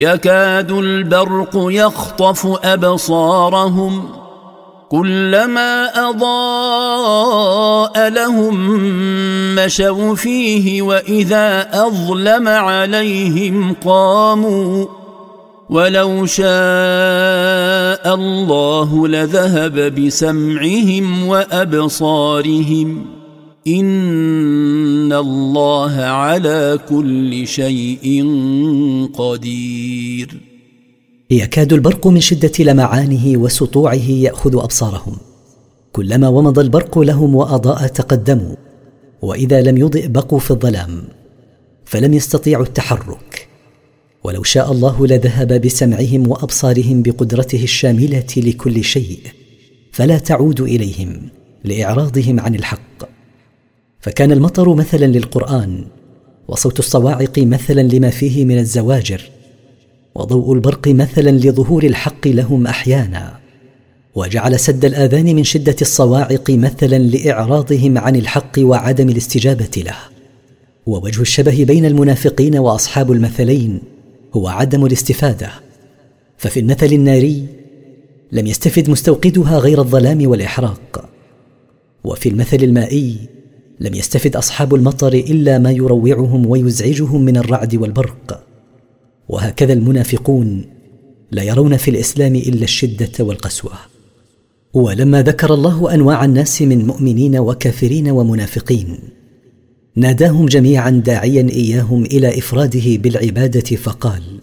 يكاد البرق يخطف أبصارهم كلما أضاء لهم مشوا فيه وإذا أظلم عليهم قاموا ولو شاء الله لذهب بسمعهم وأبصارهم إن الله على كل شيء قدير. يكاد البرق من شدة لمعانه وسطوعه يأخذ أبصارهم، كلما ومض البرق لهم وأضاء تقدموا، وإذا لم يضئ بقوا في الظلام فلم يستطيعوا التحرك. ولو شاء الله لذهب بسمعهم وأبصارهم بقدرته الشاملة لكل شيء، فلا تعود إليهم لإعراضهم عن الحق. فكان المطر مثلا للقرآن، وصوت الصواعق مثلا لما فيه من الزواجر، وضوء البرق مثلا لظهور الحق لهم أحيانا، وجعل سد الآذان من شدة الصواعق مثلا لإعراضهم عن الحق وعدم الاستجابة له. ووجه الشبه بين المنافقين وأصحاب المثلين هو عدم الاستفادة، ففي المثل الناري لم يستفد مستوقدها غير الظلام والإحراق، وفي المثل المائي لم يستفد أصحاب المطر إلا ما يروعهم ويزعجهم من الرعد والبرق. وهكذا المنافقون لا يرون في الإسلام إلا الشدة والقسوة. ولما ذكر الله أنواع الناس من مؤمنين وكافرين ومنافقين، ناداهم جميعا داعيا إياهم إلى إفراده بالعبادة فقال: